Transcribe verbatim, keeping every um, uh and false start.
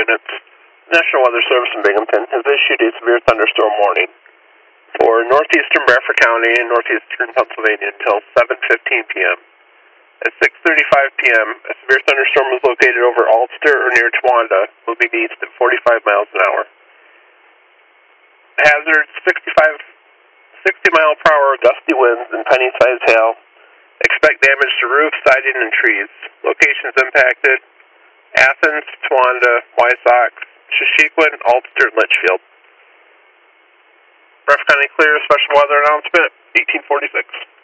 units. National Weather Service in Binghamton has issued a severe thunderstorm warning for northeastern Bradford County and northeastern Pennsylvania until seven fifteen p m At six thirty-five p m, a severe thunderstorm was located over Ulster or near Towanda, moving east at forty-five miles an hour. Hazard, sixty-five, sixty mile per hour gusty winds and penny-sized hail. Expect damage to roofs, siding, and trees. Locations impacted: Athens, Towanda, Wysocks, Shashequin, Ulster, and Litchfield. Bradford County clear, special weather announcement, eighteen forty-six.